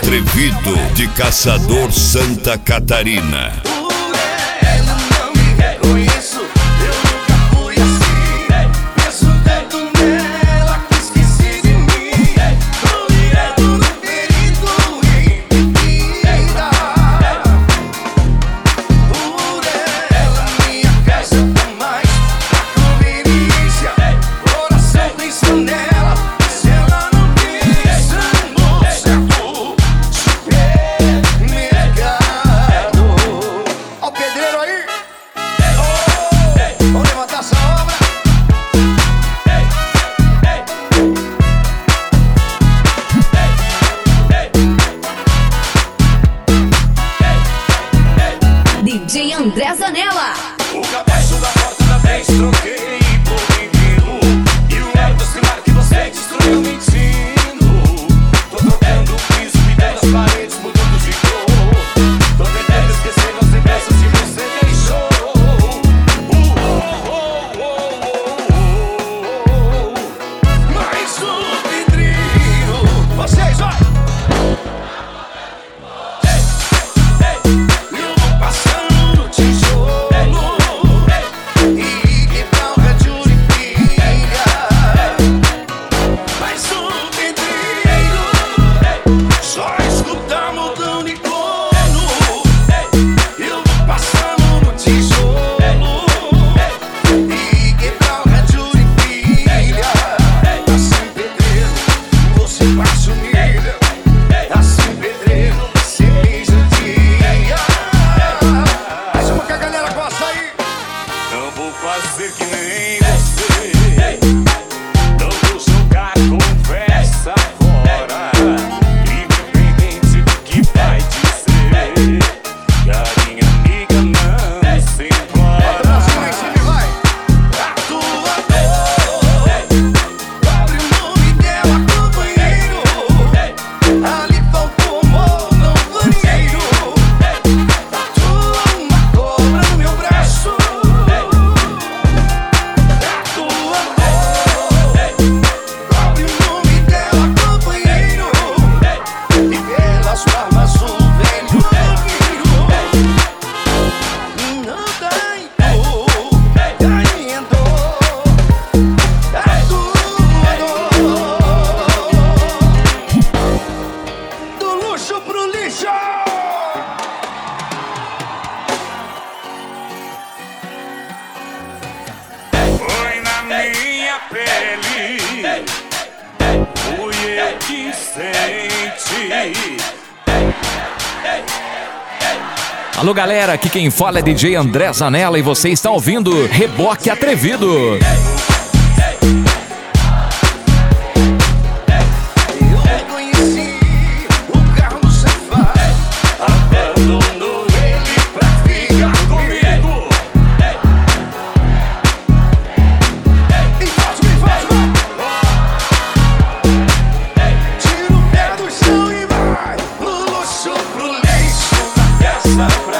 Atrevido de Caçador, Santa Catarina. DJ André Zanella. O cabeço da porta da vez troquei por menino, e o medo sinal que você destruiu me ensino. Tô trocando o piso, pintando as paredes, mudando de cor. Tô tentando esquecer as lembranças que você deixou. Mais um vidrinho, vocês olha. Fazer que nem você, não vou jogar conversa fora, independente do que vai dizer. Carinha amiga não se implora. A tua dor, abre mão e dela, companheiro. Ali faltou amor no banheiro. Tatua uma cobra no meu braço. Minha pele, fui eu que senti. Alô galera, aqui quem fala é DJ André Zanella e você está ouvindo Reboque Atrevido. Pro lixo, pro lixo, essa